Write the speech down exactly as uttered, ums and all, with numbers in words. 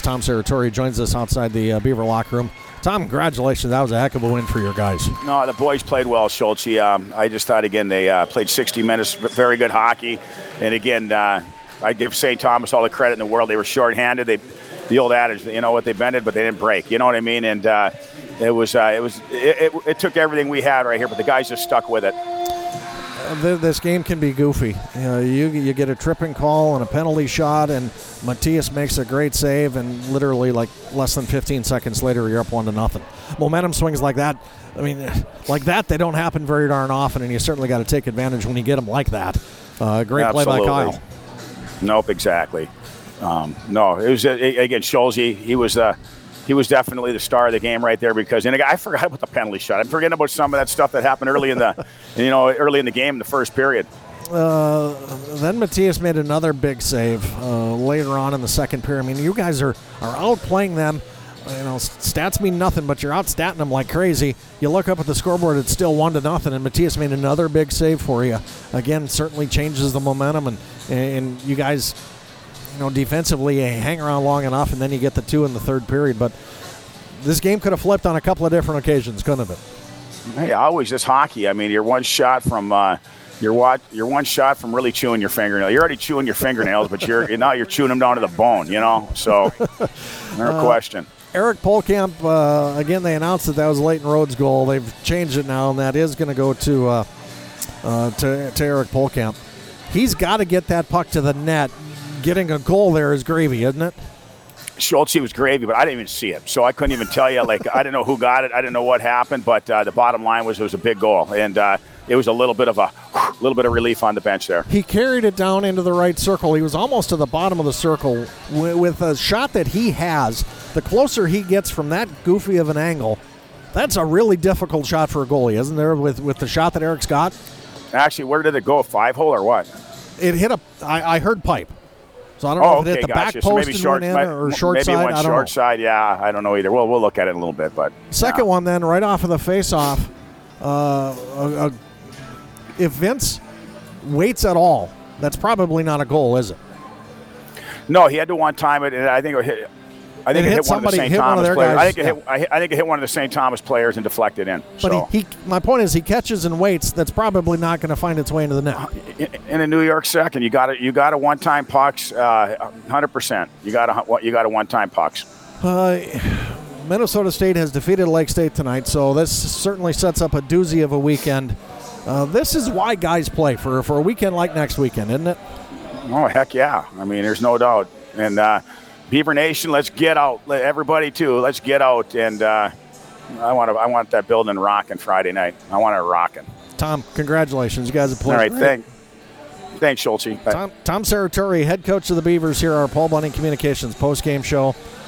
Tom Serratore joins us outside the uh, Beaver locker room. Tom, congratulations. That was a heck of a win for your guys. No, the boys played well, Schultz. Um, I just thought, again, they uh, played sixty minutes, very good hockey. And, again, uh, I give Saint Thomas all the credit in the world. They were shorthanded. They, the old adage, you know what, they bended, but they didn't break. You know what I mean? And uh, it was, uh, it, was it, it, it took everything we had right here, but the guys just stuck with it. This game can be goofy. You know, you you get a tripping call and a penalty shot, and Matthias makes a great save, and literally like less than fifteen seconds later, you're up one to nothing. Momentum swings like that, I mean, like that, they don't happen very darn often, and you certainly got to take advantage when you get them like that. Uh, great Absolutely. play by Kyle. Nope, exactly. Um, no, it was uh, again Schultz. He was uh, he was definitely the star of the game right there because, and I forgot about the penalty shot. I'm forgetting about some of that stuff that happened early in the, you know, early in the game, in the first period. Uh, then Matthias made another big save uh, later on in the second period. I mean, you guys are, are outplaying them. You know, stats mean nothing, but you're outstatting them like crazy. You look up at the scoreboard, it's still one to nothing, and Matthias made another big save for you. Again, certainly changes the momentum, and and you guys, you know, defensively hang around long enough, and then you get the two in the third period. But this game could have flipped on a couple of different occasions, couldn't it? Hey, always this hockey. I mean, you're one shot from uh, you're what you're one shot from really chewing your fingernail. You're already chewing your fingernails, but you're now you're chewing them down to the bone. You know, so no uh, question. Eric Polkamp, uh, again, they announced that that was Leighton Rhodes' goal. They've changed it now, and that is going to go to uh, uh, to to Eric Polkamp. He's got to get that puck to the net. Getting a goal there is gravy, isn't it? Schultz, he was gravy, but I didn't even see it, so I couldn't even tell you. Like, I didn't know who got it. I didn't know what happened, but uh, the bottom line was it was a big goal, and uh, it was a little bit of a little bit of relief on the bench there. He carried it down into the right circle. He was almost to the bottom of the circle with a shot that he has. The closer he gets from that goofy of an angle, that's a really difficult shot for a goalie, isn't there? With with the shot that Eric's got. Actually, where did it go? Five hole or what? It hit a. I, I heard pipe. So I don't know oh, if it okay, hit the gotcha. back So post maybe and short, went in, or short maybe side. Maybe went I don't short know. side. Yeah, I don't know either. We'll we'll look at it in a little bit, but second yeah. one then, right off of the face-off. Uh, uh, if Vince waits at all, that's probably not a goal, is it? No, he had to one time it, and I think it hit. I think it, it hit, hit one of the Saint Thomas players. I think it yeah. hit. I, hit, I think it hit one of the Saint Thomas players and deflected in. But so. he, he, my point is, he catches and waits. That's probably not going to find its way into the net. In, in a New York second, you got to you got to one time pucks, uh, hundred percent. You got to you got to one time pucks. Uh, Minnesota State has defeated Lake State tonight, so this certainly sets up a doozy of a weekend. Uh, this is why guys play for for a weekend like next weekend, isn't it? Oh heck yeah! I mean, there's no doubt. And uh, Beaver Nation, let's get out. Everybody too, let's get out. And uh, I want to I want that building rocking Friday night. I want it rocking. Tom, congratulations! You guys have played. All right, great. thank, thanks, Schultz. Tom, Tom Serratore, head coach of the Beavers, here, our Paul Bunning Communications post-game show.